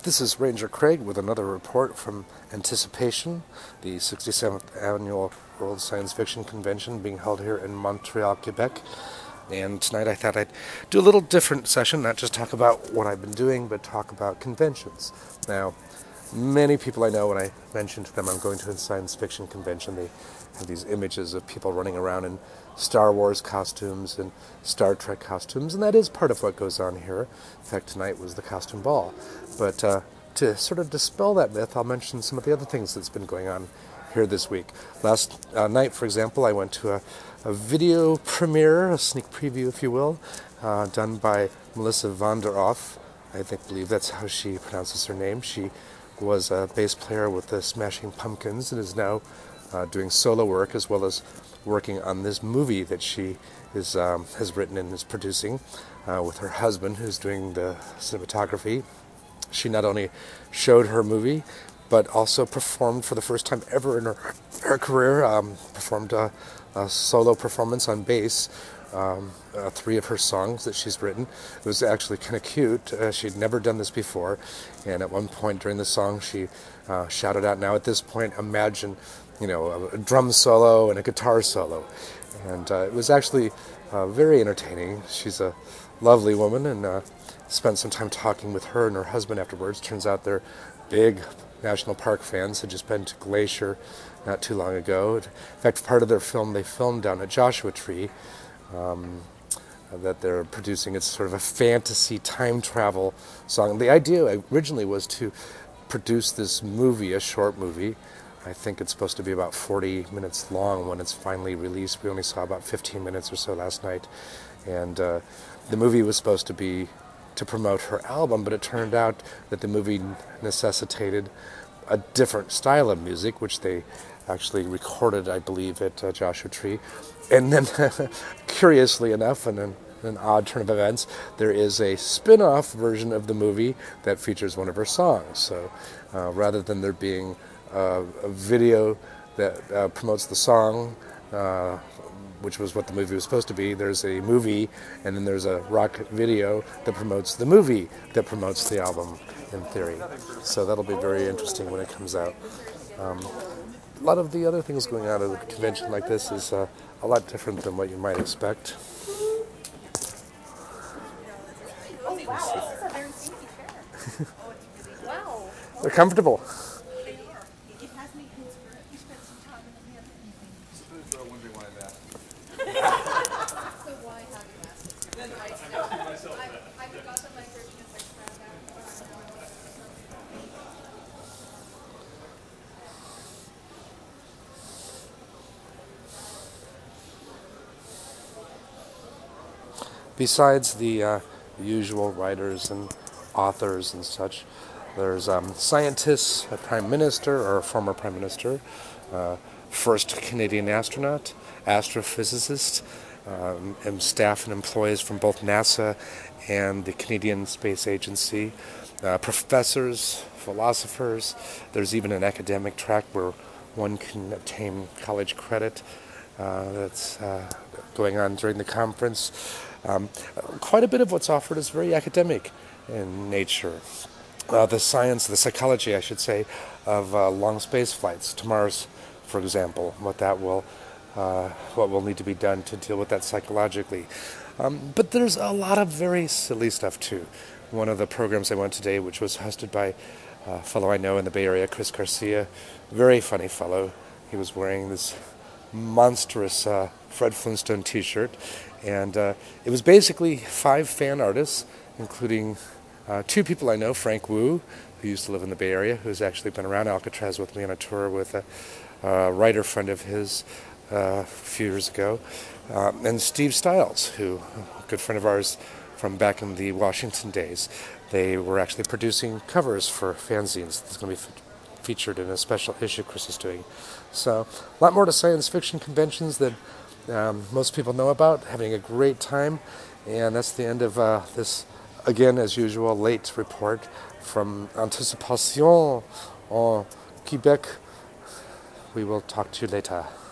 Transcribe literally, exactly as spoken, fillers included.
This is Ranger Craig with another report from Anticipation, the sixty-seventh Annual World Science Fiction Convention being held here in Montreal, Quebec. And tonight I thought I'd do a little different session, not just talk about what I've been doing, but talk about conventions. Now, many people I know, when I mention to them I'm going to a science fiction convention, they have these images of people running around in Star Wars costumes and Star Trek costumes, and that is part of what goes on here. In fact, tonight was the costume ball. But uh, to sort of dispel that myth, I'll mention some of the other things that's been going on here this week. Last uh, night, for example, I went to a, a video premiere, a sneak preview, if you will, uh, done by Melissa van der Off. I think believe that's how she pronounces her name. She was a bass player with the Smashing Pumpkins and is now uh, doing solo work as well as working on this movie that she is um, has written and is producing uh, with her husband, who's doing the cinematography. She not only showed her movie, but also performed for the first time ever in her, her career, um, performed a, a solo performance on bass, um, uh, three of her songs that she's written. It was actually kind of cute. Uh, she'd never done this before, and at one point during the song, she uh, shouted out, "Now at this point, imagine, you know, a, a drum solo and a guitar solo." And uh, it was actually uh, very entertaining. She's a lovely woman, and uh, spent some time talking with her and her husband afterwards. Turns out they're big national park fans, had just been to Glacier not too long ago. In fact, part of their film they filmed down at Joshua Tree um, that they're producing. It's sort of a fantasy time travel song. The idea originally was to produce this movie, a short movie. I think it's supposed to be about forty minutes long when it's finally released. We only saw about fifteen minutes or so last night. And uh, the movie was supposed to be to promote her album, but it turned out that the movie necessitated a different style of music, which they actually recorded, I believe, at uh, Joshua Tree. And then, curiously enough, and in an odd turn of events, there is a spin-off version of the movie that features one of her songs. So uh, rather than there being uh, a video that uh, promotes the song, uh, which was what the movie was supposed to be, there's a movie, and then there's a rock video that promotes the movie that promotes the album, in theory. So that'll be very interesting when it comes out. Um, a lot of the other things going on at a convention like this is uh, a lot different than what you might expect. Oh, wow, this is a very fancy chair. Wow. They're comfortable. It has me inspired. You spent some time in the hand. Suppose they're wondering why that. So why have you asked? Then I, I, I forgot that my version is like spread out. Besides the uh, usual writers and authors and such, there's um, scientists, a prime minister or a former prime minister, uh, first Canadian astronaut, astrophysicist, um, and staff and employees from both NASA and the Canadian Space Agency, uh, professors, philosophers. There's even an academic track where one can obtain college credit uh, that's uh, going on during the conference. Um, quite a bit of what's offered is very academic in nature. Uh, the science, the psychology, I should say, of uh, long space flights to Mars, for example, what that will, uh, what will need to be done to deal with that psychologically. Um, but there's a lot of very silly stuff too. One of the programs I went today, which was hosted by a fellow I know in the Bay Area, Chris Garcia, very funny fellow. He was wearing this monstrous uh, Fred Flintstone t-shirt, and uh, it was basically five fan artists, including uh, two people I know, Frank Wu, who used to live in the Bay Area, who's actually been around Alcatraz with me on a tour with a, a writer friend of his uh, a few years ago, uh, and Steve Stiles, who, a good friend of ours from back in the Washington days. They were actually producing covers for fanzines. It's going to be fe- featured in a special issue Chris is doing. So, a lot more to science fiction conventions than um, most people know about. Having a great time, and that's the end of uh, this, again, as usual, late report from Anticipation en Quebec. We will talk to you later.